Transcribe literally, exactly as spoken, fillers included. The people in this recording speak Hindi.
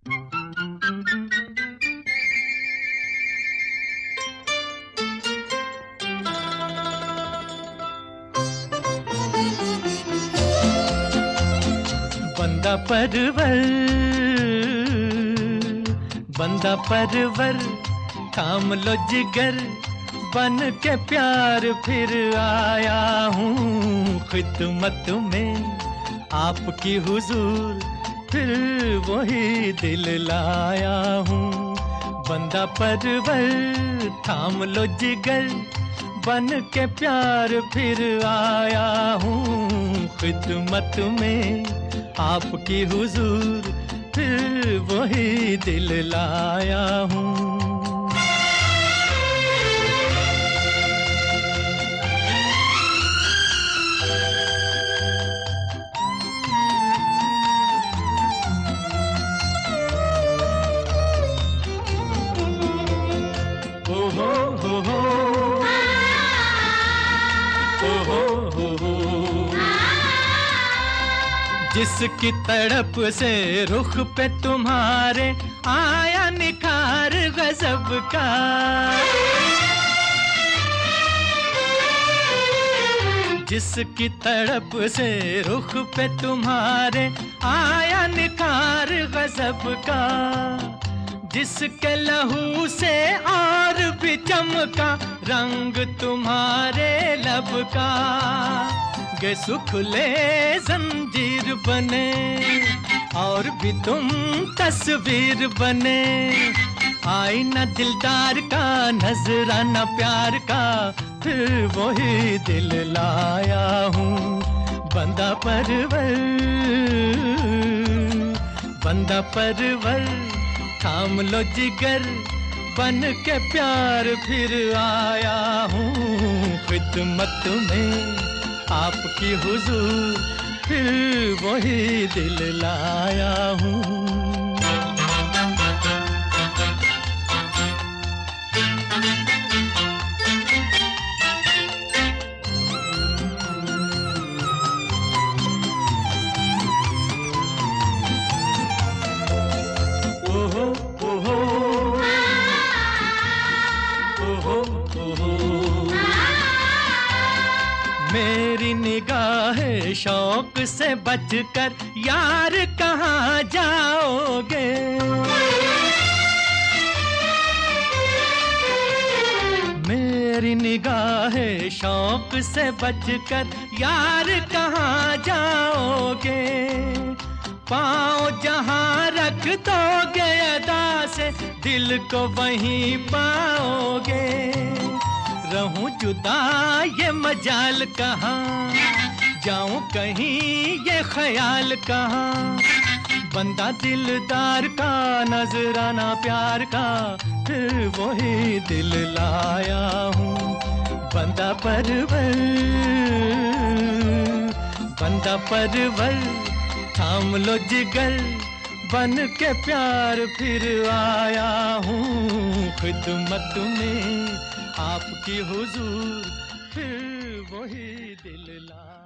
बंदा परवर, बंदा परवर, थाम लो जिगर, बन के प्यार फिर आया हूँ खिदमत में आपकी हुजूर, फिर वही दिल लाया हूँ। बंदा परवर, थाम लो जिगर, बन के प्यार फिर आया हूँ खिदमत में आपकी हुजूर, फिर वही दिल लाया हूँ। ओ हो हो हो, ओ हो हो हो, जिसकी तड़प से रुख पे तुम्हारे आया निखार गजब का, जिसकी तड़प से रुख पे तुम्हारे आया निखार गजब का, जिसके लहू से और भी चमका रंग तुम्हारे लब का, गे सुख ले जंजीर बने और भी तुम तस्वीर बने, आईना दिलदार का नजराना प्यार का, फिर वही दिल लाया हूँ। बंदा परवर, बंदा परवर, थाम लो जिगर, बन के प्यार फिर आया हूँ खिदमत में आपकी हुजूर, फिर वही दिल लाया हूँ। ओहो ओहो, ओहो ओहो, मेरी निगाहें शौक से बचकर यार कहाँ जाओगे, मेरी निगाहें शौक से बचकर यार कहाँ जाओगे, पाँव जहाँ रख दोगे अदा से दिल को वहीं पाओगे, रहूं जुदा ये मजाल कहाँ, जाऊं कहीं ये ख्याल कहाँ, बंदा दिलदार का नजराना प्यार का, फिर वही दिल लाया हूँ। बंदा परवर, बंदा परवर, थाम लो जिगर, बन के प्यार फिर आया हूँ खिदमत में आपकी हुजूर, फिर वही दिल ला